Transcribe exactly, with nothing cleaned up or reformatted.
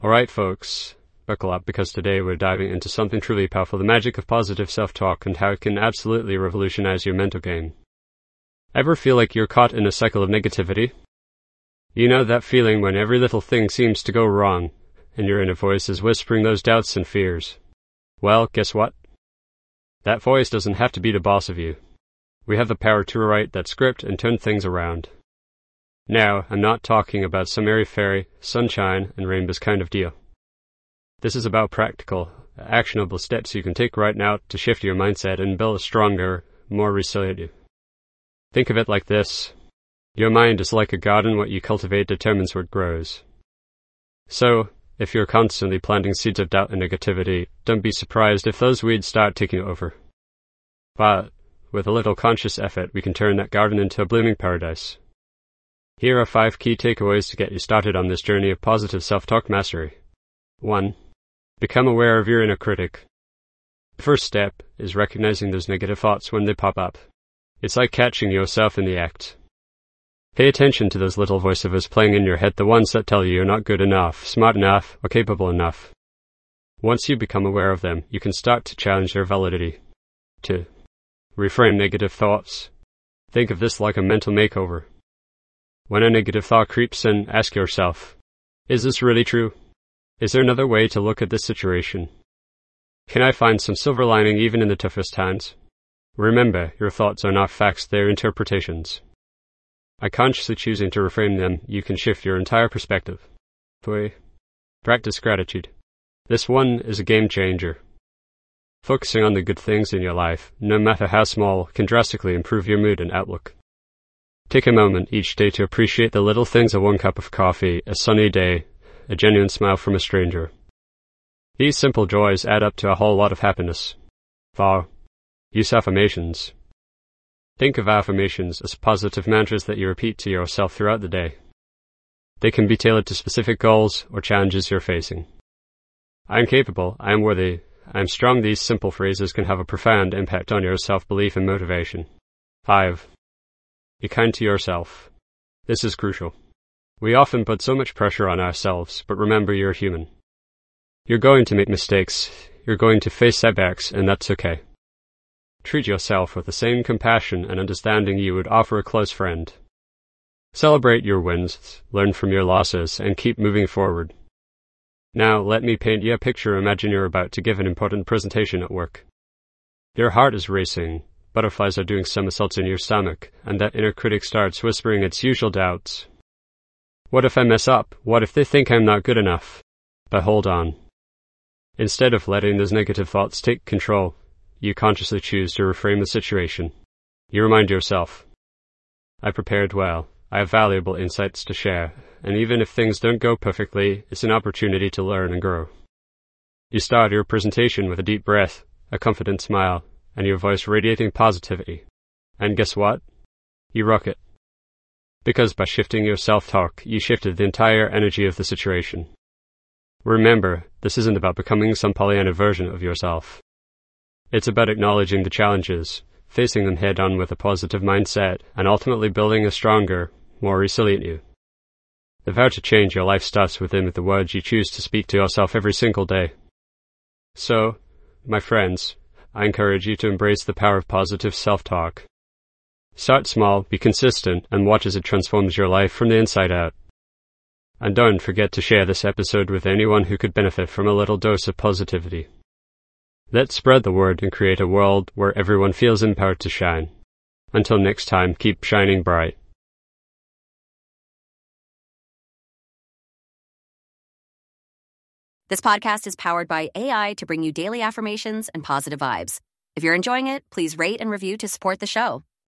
Alright folks, buckle up because today we're diving into something truly powerful, the magic of positive self-talk and how it can absolutely revolutionize your mental game. Ever feel like you're caught in a cycle of negativity? You know that feeling when every little thing seems to go wrong, and your inner voice is whispering those doubts and fears. Well, guess what? That voice doesn't have to be the boss of you. We have the power to rewrite that script and turn things around. Now, I'm not talking about some airy-fairy, sunshine and rainbows kind of deal. This is about practical, actionable steps you can take right now to shift your mindset and build a stronger, more resilient you. Think of it like this. Your mind is like a garden. What you cultivate determines what grows. So, if you're constantly planting seeds of doubt and negativity, don't be surprised if those weeds start taking over. But, with a little conscious effort, we can turn that garden into a blooming paradise. Here are five key takeaways to get you started on this journey of positive self-talk mastery. one. Become aware of your inner critic. The first step is recognizing those negative thoughts when they pop up. It's like catching yourself in the act. Pay attention to those little voiceovers playing in your head, the ones that tell you you're not good enough, smart enough, or capable enough. Once you become aware of them, you can start to challenge their validity. two. Reframe negative thoughts. Think of this like a mental makeover. When a negative thought creeps in, ask yourself, is this really true? Is there another way to look at this situation? Can I find some silver lining even in the toughest times? Remember, your thoughts are not facts, they're interpretations. By consciously choosing to reframe them, you can shift your entire perspective. three. Practice gratitude. This one is a game changer. Focusing on the good things in your life, no matter how small, can drastically improve your mood and outlook. Take a moment each day to appreciate the little things: a warm cup of coffee, a sunny day, a genuine smile from a stranger. These simple joys add up to a whole lot of happiness. four. Use affirmations. Think of affirmations as positive mantras that you repeat to yourself throughout the day. They can be tailored to specific goals or challenges you're facing. I am capable, I am worthy, I am strong. These simple phrases can have a profound impact on your self-belief and motivation. five. Be kind to yourself. This is crucial. We often put so much pressure on ourselves, but remember, you're human. You're going to make mistakes, you're going to face setbacks, and that's okay. Treat yourself with the same compassion and understanding you would offer a close friend. Celebrate your wins, learn from your losses, and keep moving forward. Now, let me paint you a picture. Imagine you're about to give an important presentation at work. Your heart is racing, butterflies are doing somersaults in your stomach, and that inner critic starts whispering its usual doubts. What if I mess up? What if they think I'm not good enough? But hold on. Instead of letting those negative thoughts take control, you consciously choose to reframe the situation. You remind yourself, I prepared well, I have valuable insights to share, and even if things don't go perfectly, it's an opportunity to learn and grow. You start your presentation with a deep breath, a confident smile, and your voice radiating positivity. And guess what? You rock it. Because by shifting your self-talk, you shifted the entire energy of the situation. Remember, this isn't about becoming some Pollyanna version of yourself. It's about acknowledging the challenges, facing them head-on with a positive mindset, and ultimately building a stronger, more resilient you. The vow to change your life starts within with the words you choose to speak to yourself every single day. So, my friends, I encourage you to embrace the power of positive self-talk. Start small, be consistent, and watch as it transforms your life from the inside out. And don't forget to share this episode with anyone who could benefit from a little dose of positivity. Let's spread the word and create a world where everyone feels empowered to shine. Until next time, keep shining bright. This podcast is powered by A I to bring you daily affirmations and positive vibes. If you're enjoying it, please rate and review to support the show.